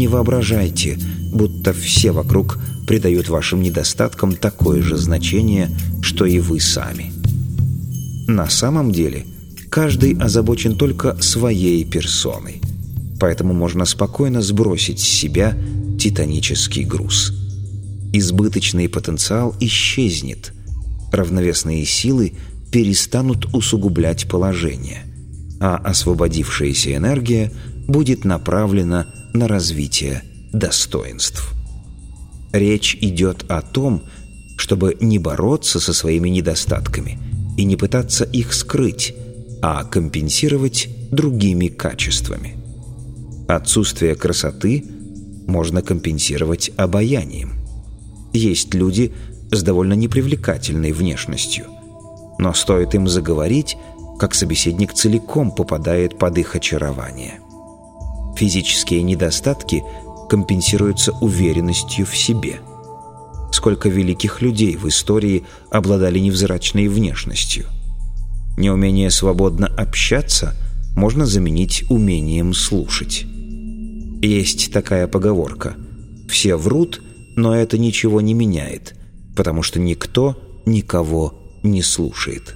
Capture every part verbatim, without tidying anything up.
Не воображайте, будто все вокруг придают вашим недостаткам такое же значение, что и вы сами. На самом деле, каждый озабочен только своей персоной, поэтому можно спокойно сбросить с себя титанический груз. Избыточный потенциал исчезнет, равновесные силы перестанут усугублять положение, а освободившаяся энергия будет направлена на развитие достоинств. Речь идет о том, чтобы не бороться со своими недостатками и не пытаться их скрыть, а компенсировать другими качествами. Отсутствие красоты можно компенсировать обаянием. Есть люди с довольно непривлекательной внешностью, но стоит им заговорить, как собеседник целиком попадает под их очарование. Физические недостатки компенсируются уверенностью в себе. Сколько великих людей в истории обладали невзрачной внешностью. Неумение свободно общаться можно заменить умением слушать. Есть такая поговорка: «Все врут, но это ничего не меняет, потому что никто никого не слушает».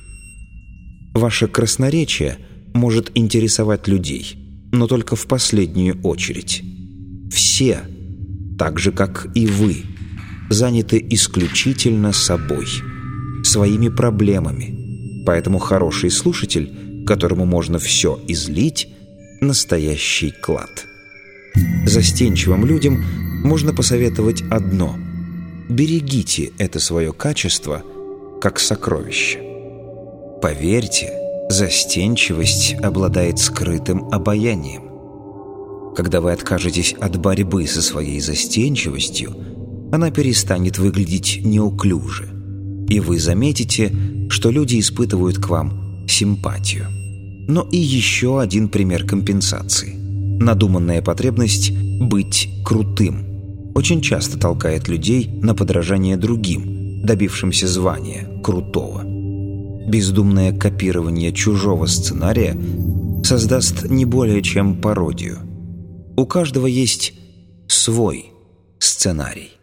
Ваше красноречие может интересовать людей, но только в последнюю очередь. Все, так же как и вы, заняты исключительно собой, своими проблемами, поэтому хороший слушатель, которому можно все излить, настоящий клад. Застенчивым людям можно посоветовать одно: берегите это свое качество как сокровище. Поверьте, застенчивость обладает скрытым обаянием. Когда вы откажетесь от борьбы со своей застенчивостью, она перестанет выглядеть неуклюже, и вы заметите, что люди испытывают к вам симпатию. Но и еще один пример компенсации. Надуманная потребность быть крутым очень часто толкает людей на подражание другим, добившимся звания крутого. Бездумное копирование чужого сценария создаст не более чем пародию. У каждого есть свой сценарий.